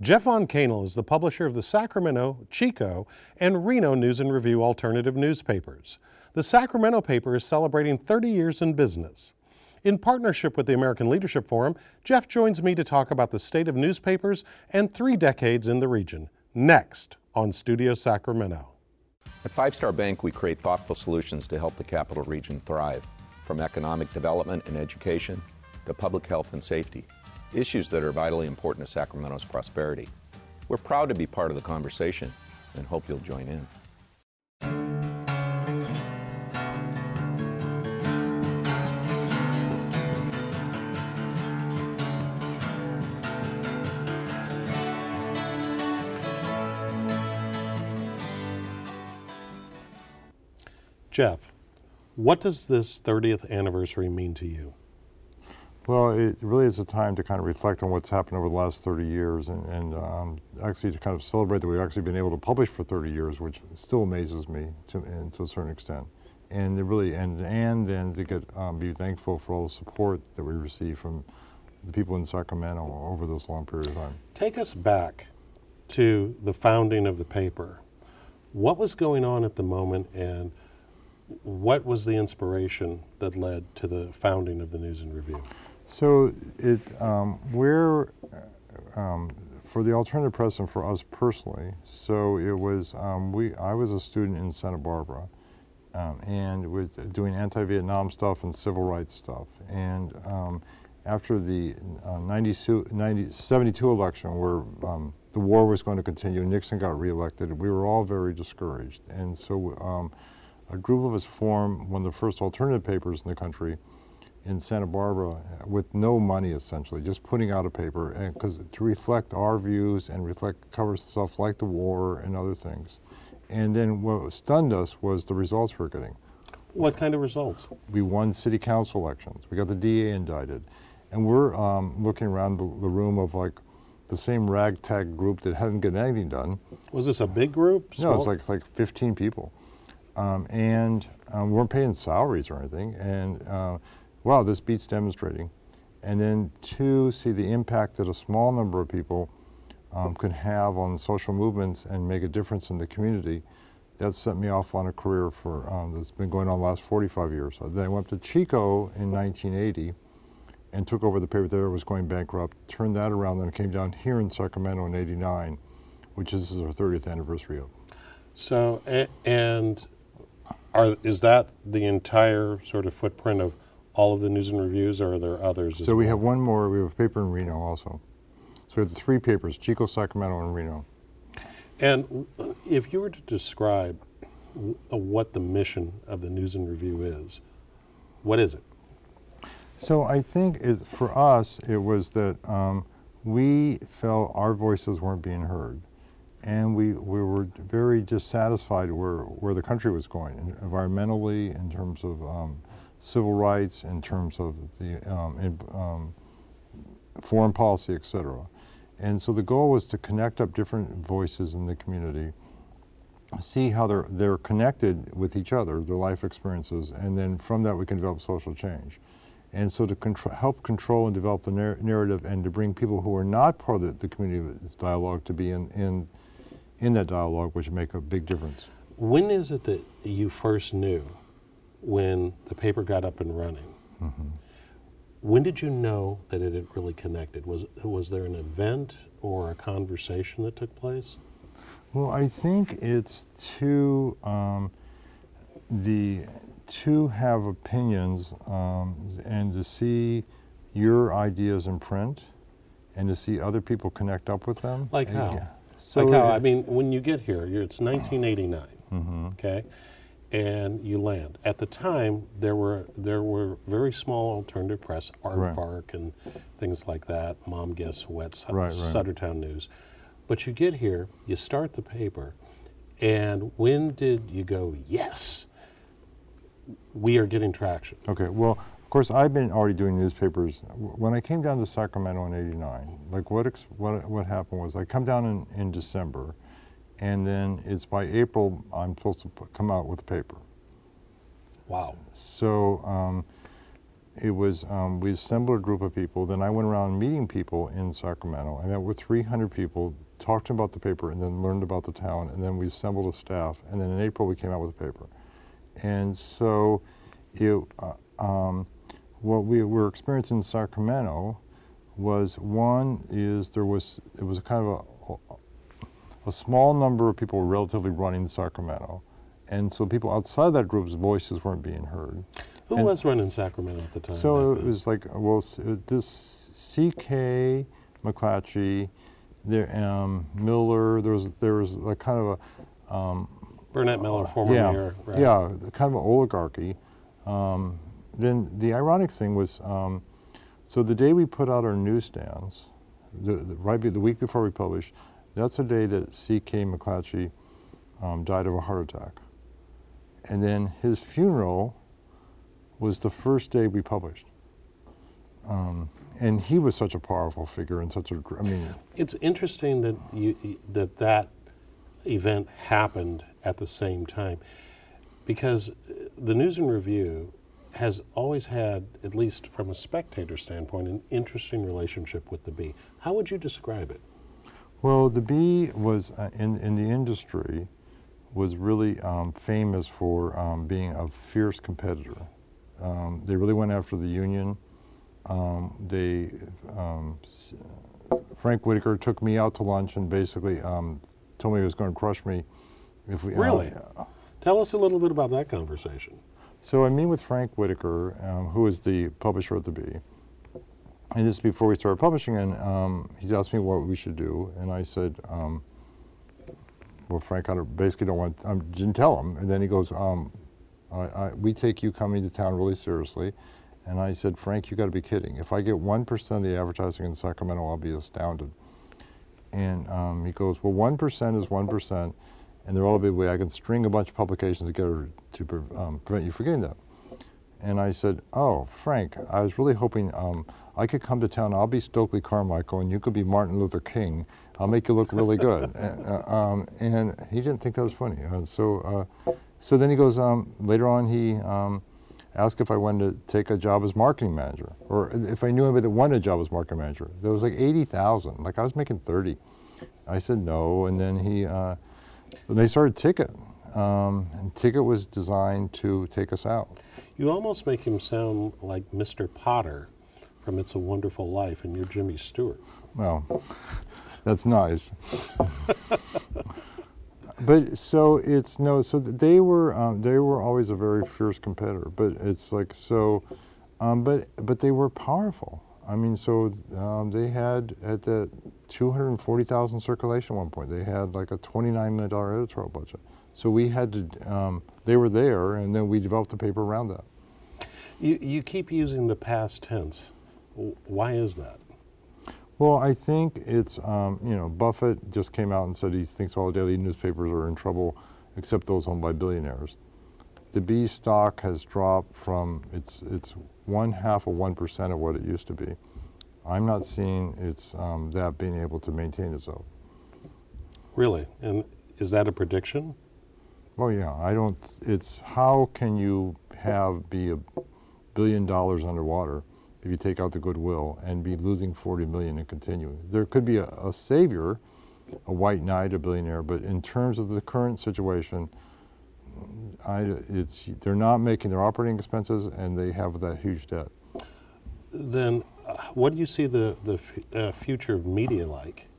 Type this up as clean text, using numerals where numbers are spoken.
Jeff Von Canel is the publisher of the Sacramento, Chico, and Reno News and Review alternative newspapers. The Sacramento paper is celebrating 30 years in business. In partnership with the American Leadership Forum, Jeff joins me to talk about the state of newspapers and 3 decades in the region. Next on Studio Sacramento. At Five Star Bank, we create thoughtful solutions to help the capital region thrive, from economic development and education to public health and safety, issues that are vitally important to Sacramento's prosperity. We're proud to be part of the conversation and hope you'll join in. Jeff, what does this 30th anniversary mean to you? Well, it really is a time to kind of reflect on what's happened over the last 30 years and actually to kind of celebrate that we've actually been able to publish for 30 years, which still amazes me to a certain extent. And it really, and then to get, be thankful for all the support that we receive from the people in Sacramento over this long period of time. Take us back to the founding of the paper. What was going on at the moment, and what was the inspiration that led to the founding of the News and Review? So for the alternative press and for us personally, so it was, I was a student in Santa Barbara and was doing anti-Vietnam stuff and civil rights stuff. And after the 72 election, where the war was going to continue, Nixon got reelected, we were all very discouraged. And so a group of us formed one of the first alternative papers in the country in Santa Barbara with no money, essentially, just putting out a paper and to reflect our views and cover stuff like the war and other things. And then what stunned us was the results we're getting. What kind of results? We won city council elections. We got the DA indicted. And we're looking around the room of like the same ragtag group that hadn't gotten anything done. Was this a big group? No, it's like 15 people. We weren't paying salaries or anything, and wow, this beats demonstrating. And then to see the impact that a small number of people could have on social movements and make a difference in the community, that set me off on a career for that's been going on the last 45 years. Then I went to Chico in 1980 and took over the paper there. It was going bankrupt, turned that around, then came down here in Sacramento in '89, which is our 30th anniversary of. So, is that the entire sort of footprint of all of the News and Reviews, or are there others as well? So we have one more, we have a paper in Reno also. So we have 3 papers, Chico, Sacramento, and Reno. And if you were to describe what the mission of the News and Review is, what is it? So I think for us, it was that we felt our voices weren't being heard. And we were very dissatisfied where the country was going, environmentally, in terms of civil rights, in terms of the foreign policy, et cetera. And so the goal was to connect up different voices in the community, see how they're connected with each other, their life experiences, and then from that we can develop social change. And so to help control and develop the narrative, and to bring people who are not part of the community dialogue to be in that dialogue, which would make a big difference. When is it that you first knew when the paper got up and running? Mm-hmm. When did you know that it had really connected? Was there an event or a conversation that took place? Well, I think it's to have opinions and to see your ideas in print and to see other people connect up with them. Like how? Yeah. So like how? I mean, when you get here, it's 1989, mm-hmm. Okay, and you land. At the time, there were very small alternative press, Aardvark, right, and things like that. Mom Guess What, Suttertown News. But you get here, you start the paper, and when did you go, yes, we are getting traction? Okay, well, of course, I've been already doing newspapers. When I came down to Sacramento in '89, like what happened was I come down in December, and then it's by April I'm supposed to come out with a paper. Wow. So we assembled a group of people. Then I went around meeting people in Sacramento. I met with 300 people, talked to them about the paper, and then learned about the town. And then we assembled a staff. And then in April we came out with a paper. And so, what we were experiencing in Sacramento was, one is it was a kind of a small number of people relatively running Sacramento, and so people outside that group's voices weren't being heard. Who was running Sacramento at the time? So it was like, well, this C.K. McClatchy, Miller. There was a kind of a Burnett Miller, former mayor. Right. Yeah, kind of an oligarchy. Then the ironic thing was, so the day we put out our newsstands, the week before we published, that's the day that C.K. McClatchy died of a heart attack. And then his funeral was the first day we published. And he was such a powerful figure and such a, I mean. It's interesting that that event happened at the same time, because the News and Review has always had, at least from a spectator standpoint, an interesting relationship with the Bee. How would you describe it? Well, the Bee was, in the industry, was really famous for being a fierce competitor. They really went after the union. Frank Whitaker took me out to lunch and basically told me he was going to crush me if we. Really? Tell us a little bit about that conversation. So I meet with Frank Whitaker, who is the publisher of the Bee, and this is before we started publishing, and he's asked me what we should do, and I said, well, Frank, I basically don't want, I didn't tell him, and then he goes, we take you coming to town really seriously, and I said, Frank, you got to be kidding. If I get 1% of the advertising in Sacramento, I'll be astounded. And he goes, well, 1% is 1%, and there ought to be a way I can string a bunch of publications together to prevent you forgetting that. And I said, oh, Frank, I was really hoping I could come to town. I'll be Stokely Carmichael, and you could be Martin Luther King. I'll make you look really good. And he didn't think that was funny. So then he goes, later on he asked if I wanted to take a job as marketing manager, or if I knew anybody that wanted a job as marketing manager. There was like 80,000, like I was making 30. I said no, and then they started Ticket, and Ticket was designed to take us out. You almost make him sound like Mr. Potter from It's a Wonderful Life, and you're Jimmy Stewart. Well, that's nice. But so it's no. So they were always a very fierce competitor. But it's like so, but they were powerful. I mean, so they had at the 240,000 circulation at one point. They had like a $29 million editorial budget. So we had to. They were there, and then we developed the paper around that. You keep using the past tense. Why is that? Well, I think it's, Buffett just came out and said he thinks all daily newspapers are in trouble except those owned by billionaires. The Bee stock has dropped from, it's 1/2 of 1% of what it used to be. I'm not seeing that being able to maintain itself. Really? And is that a prediction? Well, yeah, it's how can you be $1 billion underwater if you take out the goodwill and be losing 40 million and continuing. There could be a savior, a white knight, a billionaire, but in terms of the current situation, they're not making their operating expenses and they have that huge debt. Then what do you see the future of media like?